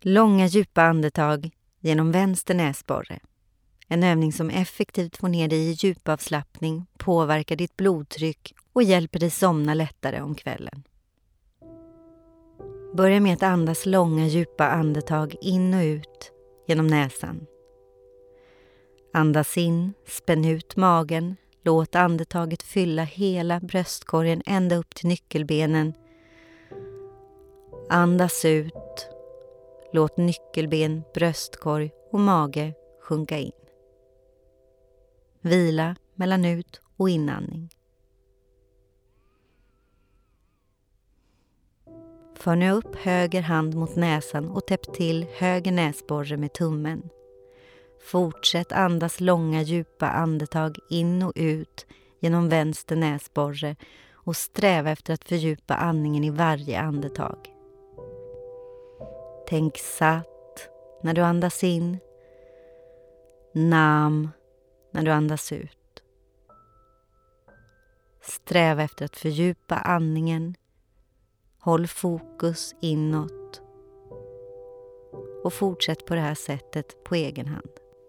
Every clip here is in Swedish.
Långa djupa andetag genom vänster näsborre. En övning som effektivt får ner dig i djupavslappning, påverkar ditt blodtryck och hjälper dig somna lättare om kvällen. Börja med att andas långa djupa andetag in och ut genom näsan. Andas in, spänn ut magen, låt andetaget fylla hela bröstkorgen ända upp till nyckelbenen. Andas ut, låt nyckelben, bröstkorg och mage sjunka in. Vila mellan ut- och inandning. För nu upp höger hand mot näsan och täpp till höger näsborre med tummen. Fortsätt andas långa djupa andetag in och ut genom vänster näsborre och sträva efter att fördjupa andningen i varje andetag. Tänk sat när du andas in, nam när du andas ut. Sträva efter att fördjupa andningen. Håll fokus inåt och fortsätt på det här sättet på egen hand.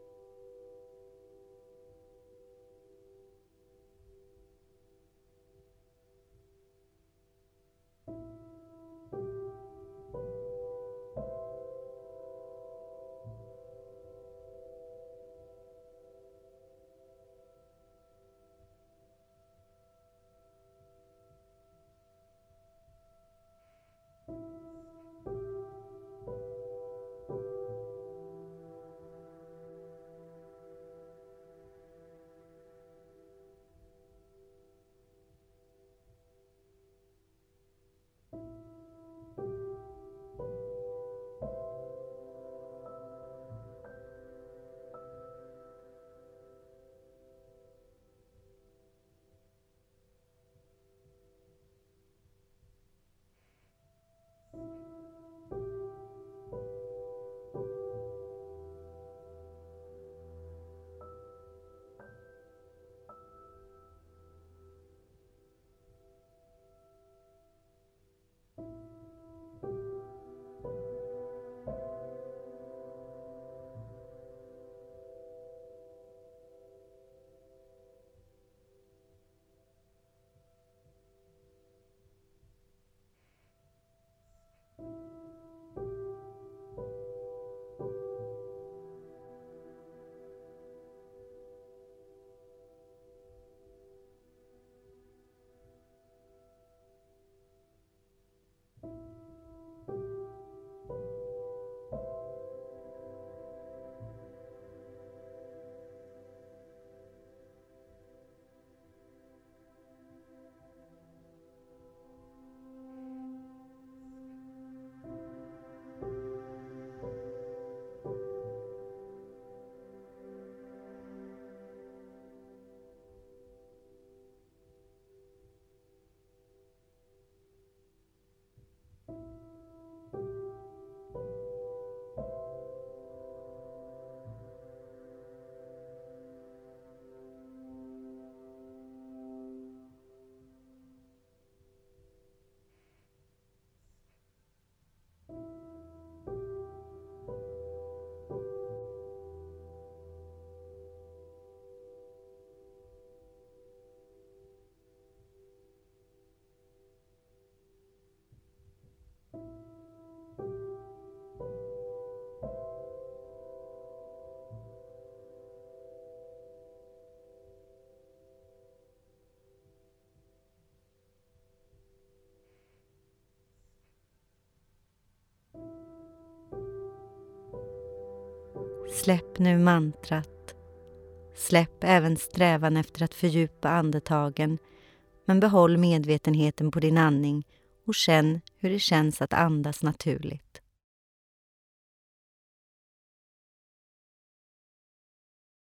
Släpp nu mantrat. Släpp även strävan efter att fördjupa andetagen, men behåll medvetenheten på din andning och känn hur det känns att andas naturligt.